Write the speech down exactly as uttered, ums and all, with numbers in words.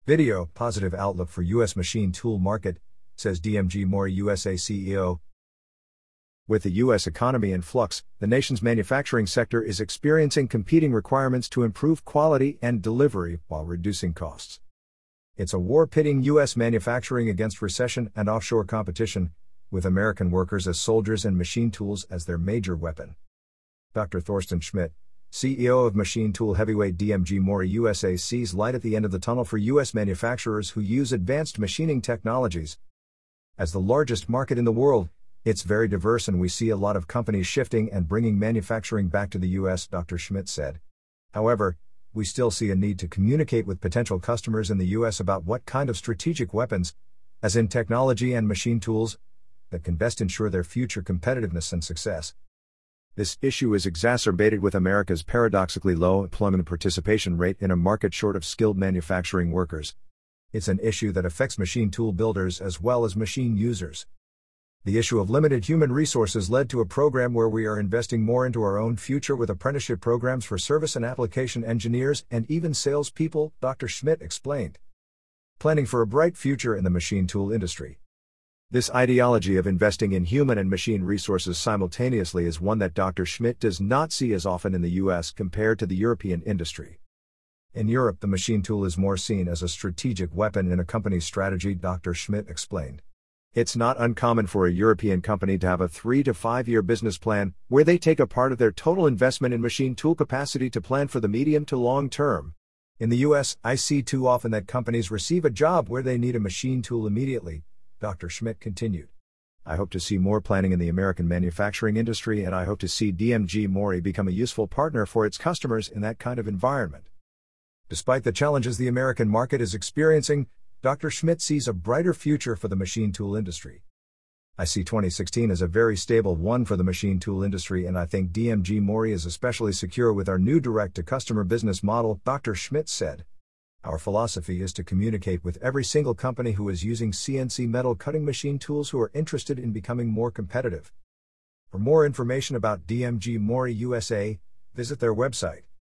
Video, positive outlook for U S machine tool market, says D M G Mori U S A C E O. With the U S economy in flux, the nation's manufacturing sector is experiencing competing requirements to improve quality and delivery while reducing costs. It's a war pitting U S manufacturing against recession and offshore competition, with American workers as soldiers and machine tools as their major weapon. Doctor Thorsten Schmidt, C E O of machine tool heavyweight D M G Mori U S A, sees light at the end of the tunnel for U S manufacturers who use advanced machining technologies. As the largest market in the world, it's very diverse and we see a lot of companies shifting and bringing manufacturing back to the U S, Doctor Schmidt said. However, we still see a need to communicate with potential customers in the U S about what kind of strategic weapons, as in technology and machine tools, that can best ensure their future competitiveness and success. This issue is exacerbated with America's paradoxically low employment participation rate in a market short of skilled manufacturing workers. It's an issue that affects machine tool builders as well as machine users. The issue of limited human resources led to a program where we are investing more into our own future with apprenticeship programs for service and application engineers and even salespeople, Doctor Schmidt explained. Planning for a bright future in the machine tool industry. This ideology of investing in human and machine resources simultaneously is one that Doctor Schmidt does not see as often in the U S compared to the European industry. In Europe, the machine tool is more seen as a strategic weapon in a company's strategy, Doctor Schmidt explained. It's not uncommon for a European company to have a three to five year business plan, where they take a part of their total investment in machine tool capacity to plan for the medium to long term. In the U S, I see too often that companies receive a job where they need a machine tool immediately, Doctor Schmidt continued. I hope to see more planning in the American manufacturing industry, and I hope to see D M G Mori become a useful partner for its customers in that kind of environment. Despite the challenges the American market is experiencing, Doctor Schmidt sees a brighter future for the machine tool industry. I see twenty sixteen as a very stable one for the machine tool industry, and I think D M G Mori is especially secure with our new direct-to-customer business model, Doctor Schmidt said. Our philosophy is to communicate with every single company who is using C N C metal cutting machine tools who are interested in becoming more competitive. For more information about D M G Mori U S A, visit their website.